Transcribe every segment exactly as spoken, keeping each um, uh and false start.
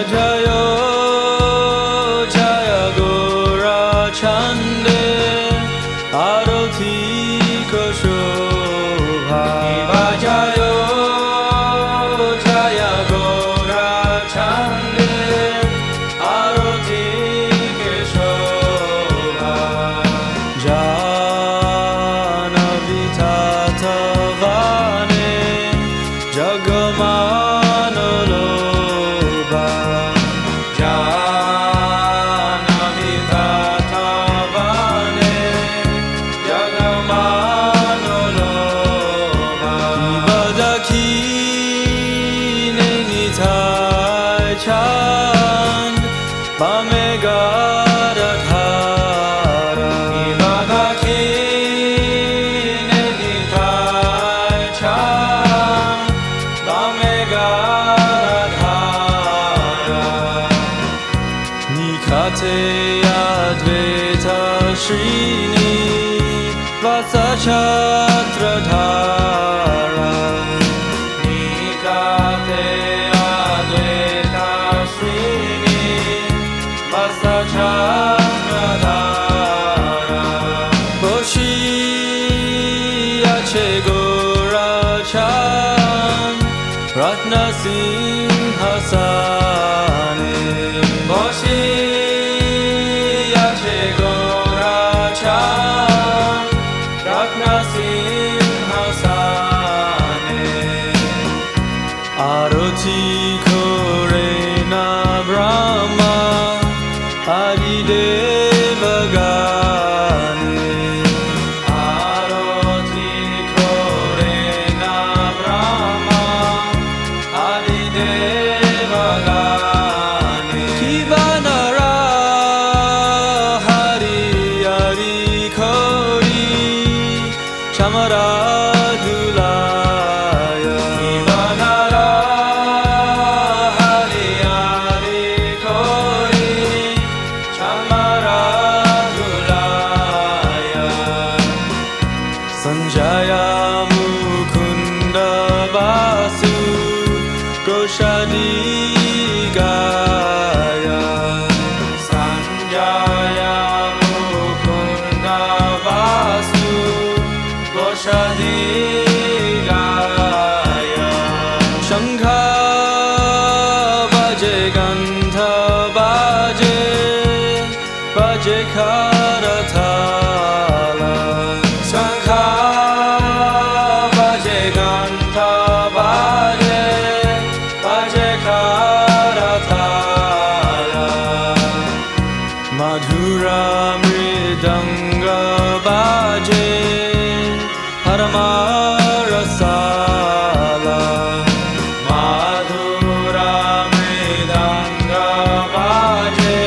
Jayo Jaya Gora Chande Aroti Koshobha Shiva Jayo Jaya Gora Chande Aroti Koshobha Jana Vitata Vane Jagamanolo Chand Bamegadadhara Ivadaki Nenitai Chand Bamegadadhara Nikate Advaita Srini Vasachatradhara Nikate Boshi Ache Gora Chand Ratna Singhasane Boshi Ache Gora Chand Ratna Singhasane Aroti Korena Brahma Adideva Gane Aroti Korena Brahma Adideva Gane Kivanara Hari Hari Kori Chamaradulaya Kivanara Hari Hari Kori Sanjaya Mukunda Vasu Goshadi Gaya Sanjaya Mukunda Vasu Goshadi Gaya Shankha Vaje Gandha Vaje Vaje Karathala Shankha Vaje Gandha Vaje Vaje Karathala Madhura Mridanga Vaje Paramarasala Madhura Mridanga Vaje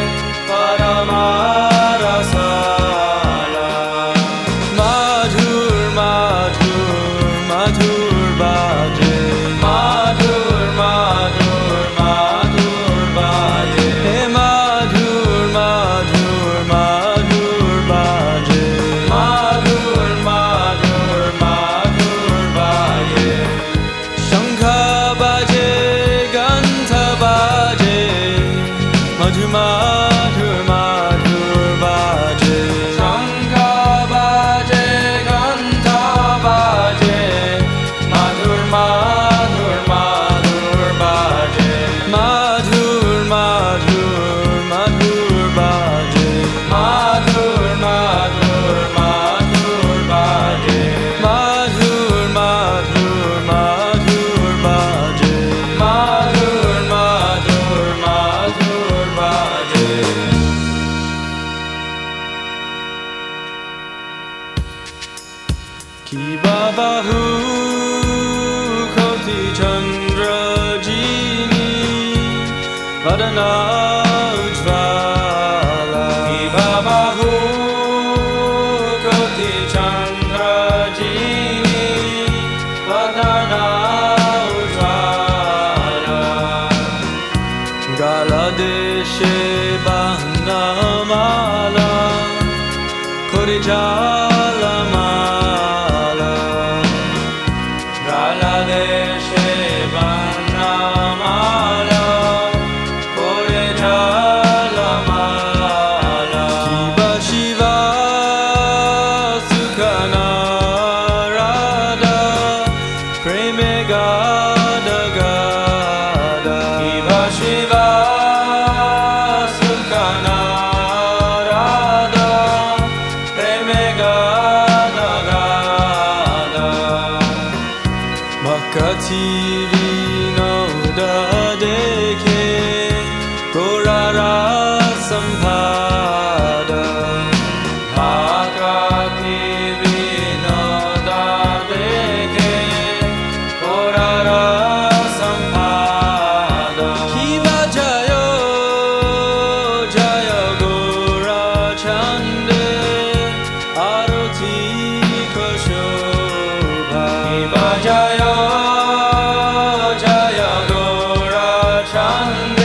Paramarasala Madhur Madhur Madhur Vaje Madhur Madhur Madhur Vaje He Madhur Madhur Madhur Vaje Madhur Madhur Madhur Vaje Shankha Vaje Gandha Vaje Madhur Madhur Madhur Vaje Shankha Vaje Gandha Vaje Madhur Madhur Madhur Vaje Madhur Madhur Madhur Vaje Madhur Madhur Madhur Vaje Madhur Madhur Madhur Vaje Madhur Madhur Madhur Vaje Kiva Bahu Koti Chandra Jini Vadana Ujvala Kiva Bahu Koti Chandra Jini Vadana Ujvala Gala Deshe Bahnamala Korijala Mala Gala Deshe Bahnamala Nanda